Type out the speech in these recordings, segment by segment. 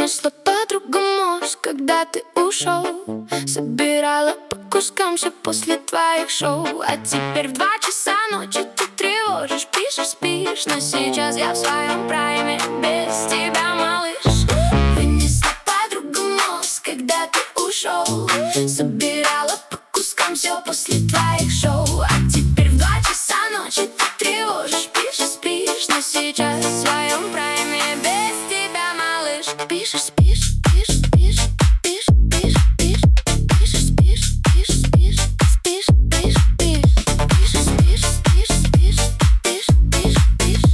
Вынесла подруга мозг, когда ты ушел. Собирала по кускам все после твоих шоу. А теперь в 2 часа ночи ты тревожишь, пишешь, спишь. Но сейчас я в своем прайме, без тебя, малыш. Вынесла подруга мозг, когда ты ушел. Собирала по кускам все после твоих шоу. А теперь в 2 часа ночи ты тревожишь, пишешь, спишь. Но сейчас в своем прайме, без тебя, малыш. Пишешь, спишь, пишешь, пишешь, пишешь, пишешь, пишешь, пишешь, спишь, пишешь, спишь, спишь, пишешь, пишешь, пишешь, спишь, пишешь, пишешь, пишешь, пишешь.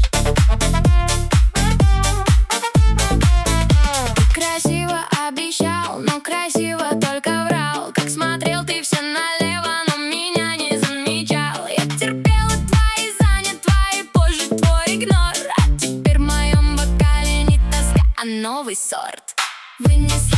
Ты красиво обещал, но красиво только врал. Как смотрел ты все налево, но меня не замечал. Я терпела твои заня, твои позже, твой игнор. А теперь в моем бокале не тоска, а новый сорт. Вынесла